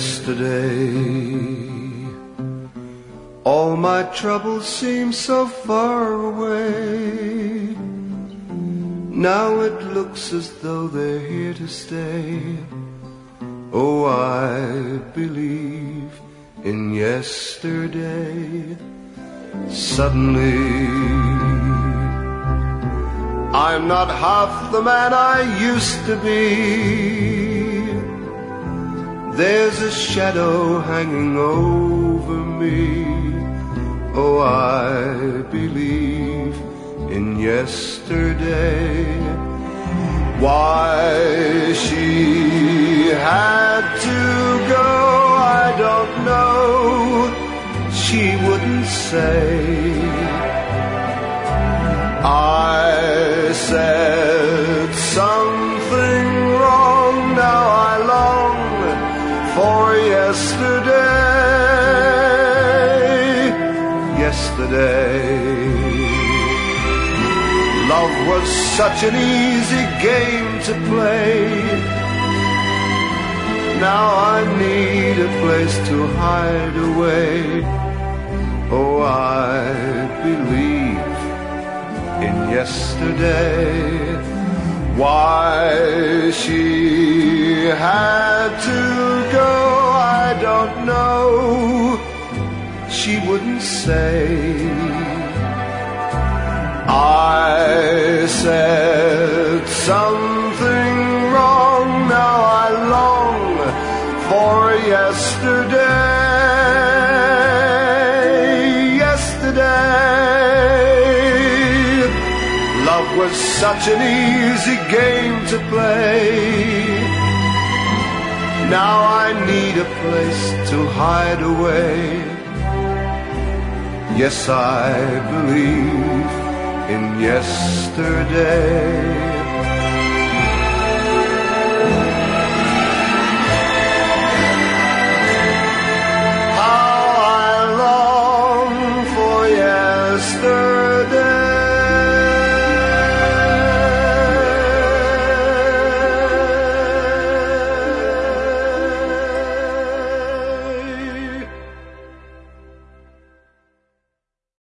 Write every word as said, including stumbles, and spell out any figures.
yesterday. All my troubles seem so far away. Now it looks as though they're here to stay. Oh, I believe in yesterday. Suddenly, I'm not half the man I used to be. There's a shadow hanging over me. Oh, I believe in yesterday. Why she had to go, I don't know. She wouldn't say. I said something wrong. Now I long for yesterday. Yesterday, love was such an easy game to play. Now I need a place to hide away. Oh, I believe in yesterday. Why she had to go, I don't know. She wouldn't say. I said something wrong. Now I long for yesterday. Love was such an easy game to play. Now I need a place to hide away. Yes, I believe in yesterday.